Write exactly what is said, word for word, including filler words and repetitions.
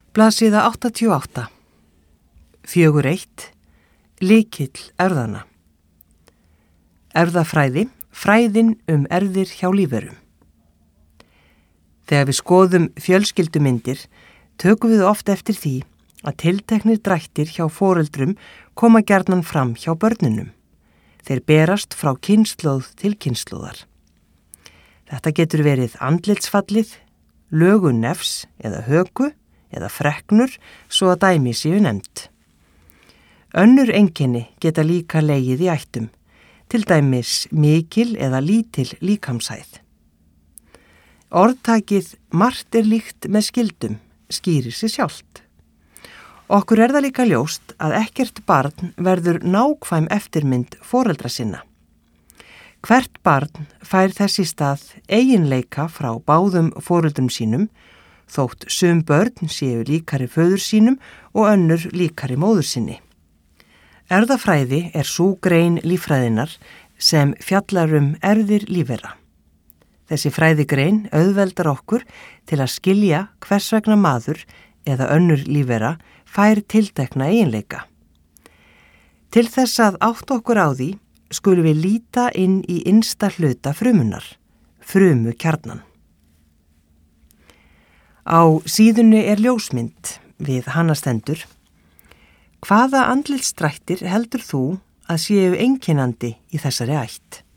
Blaðsíða áttatíu og átta. Fjögur eitt. Lykill erfðanna. Erfðafræði, fræðin um erfðir hjá lífverum. Þegar við skoðum fjölskyldumyndir, tökum við oft eftir því að tilteknir drættir hjá foreldrum koma gjarnan fram hjá börnunum. Þeir berast frá kynslóð til kynslóðar. Þetta getur verið andlitsfallið, lögu nefs eða höku eða freknur svo að dæmi séu nefnd. Önnur einkenni geta líka legið í ættum, til dæmis mikil eða lítil líkamshæð. Orðtakið margt er líkt með skyldum skýrir sig sjálft. Okkur er það líka ljóst að ekkert barn verður nákvæm eftirmynd foreldra sinna. Hvert barn fær þess í stað eiginleika frá báðum foreldrum sínum, þótt sum börn séu líkari föður sínum og önnur líkari móður sinni. Erfðafræði er sú grein líffræðinar sem fjallar um erfðir lífvera. Þessi fræðigrein auðveldar okkur til að skilja hvers vegna maður eða önnur lífvera fær tiltekna eiginleika. Til þess að átta okkur á því skulum við líta inn í innsta hluta frumunar, frumukjarnan. Á síðunni er ljósmynd við hana stendur. Hvaða andlitsdrættir heldur þú að séu einkennandi í þessari ætt?